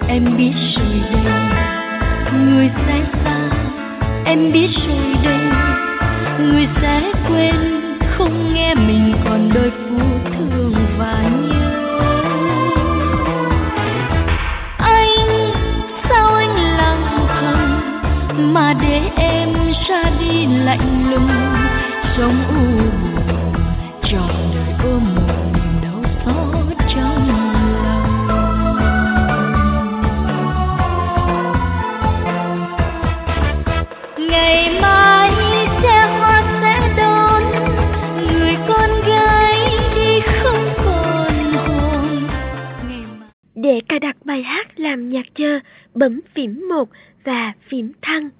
em biết rồi đây, người sẽ xa, em biết rồi đây, người sẽ quên, không nghe mình còn đôi phút thương và nhớ. Anh, sao anh lặng thầm mà để em ra đi lạnh lùng, sống u buồn, trọn đời ôm một niềm đau xót trong lòng. Ngày mai xe hoa sẽ đón người con gái đi không còn hồn. Để cài đặt bài hát làm nhạc chờ, bấm phím 1 và phím thăng.